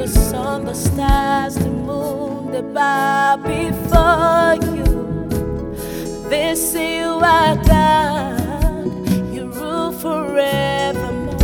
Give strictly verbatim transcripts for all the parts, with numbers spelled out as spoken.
The sun, the stars, the moon, they bow before you. They say you are God, you rule forevermore.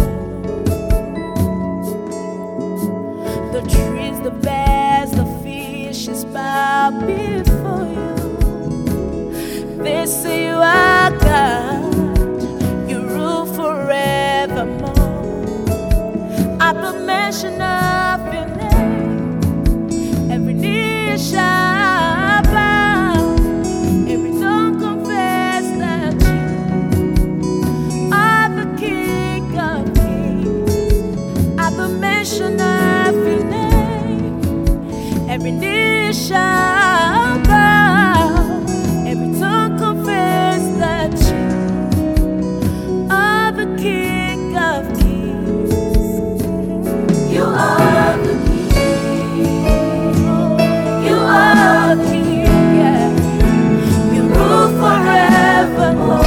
The trees, the bears, the fishes bow before you. They say you are God, you rule forevermore. At the mention of your name, every knee shall bow, every tongue confess that you are the King of Kings. At the mention of your name, every knee shall bow, every tongue confess that you are the King of Kings. You are the King. You are the King, yeah. You rule forevermore.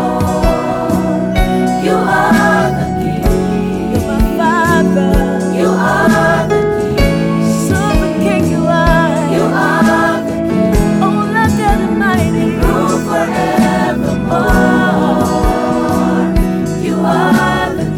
You are the King. You're my Father. You are the King. So the King you are. You are the King. Oh, Lord God Almighty. You rule forevermore. You are the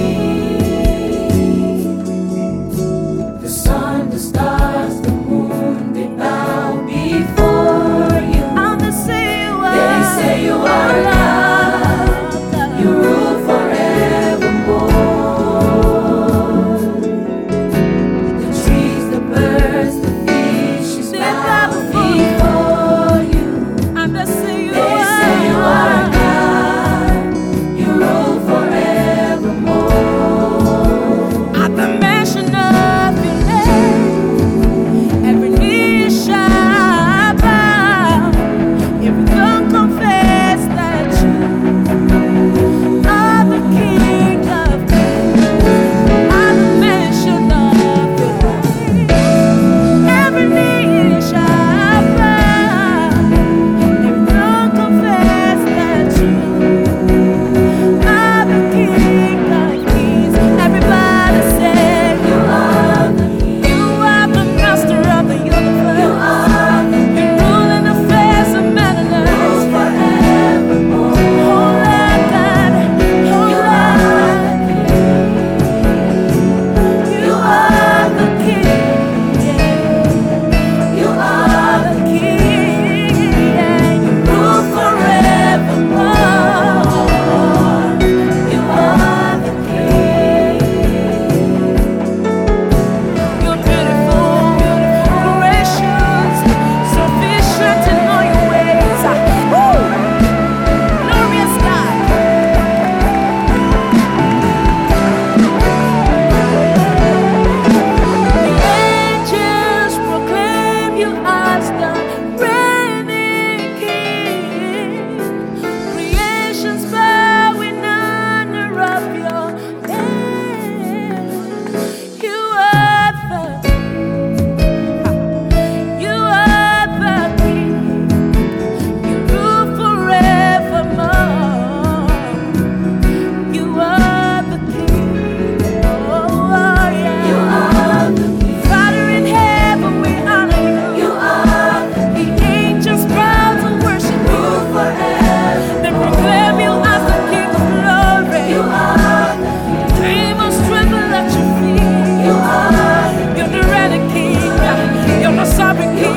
The sun, the stars, the moon, they bow before you. And they say you are, they say you are God. You rule forevermore. The trees, the birds, the fishes they bow before you. And they say you they are, say you are God. You rule forevermore. At the mention of every knee shall bow, every tongue confess that you are the King of Kings. At the mention of your name, every knee shall bow, every tongue confess that you are the King of Kings. Everybody say you are the King. You are the Master of the universe. You are the King. You rule in the affairs of man and earth forevermore. Oh Lord God, oh you are the King. You are the King. Yeah. You are the King. Yeah. You rule forevermore. You are the King. You're beautiful, beautiful, gracious, sufficient in all your ways. Woo! Glorious God. The angels proclaim you as the reigning King. Creation's bowing under of your name. You are the You are the King. You rule forevermore. You are the King. Oh, oh, yeah. You are the King. Father in heaven, we honor you. You are the King. The angels proud to worship you forever. They proclaim you as the King of glory. You are the King. Demons tremble at your feet. You are the King. You're the reigning King. You're the sovereign King.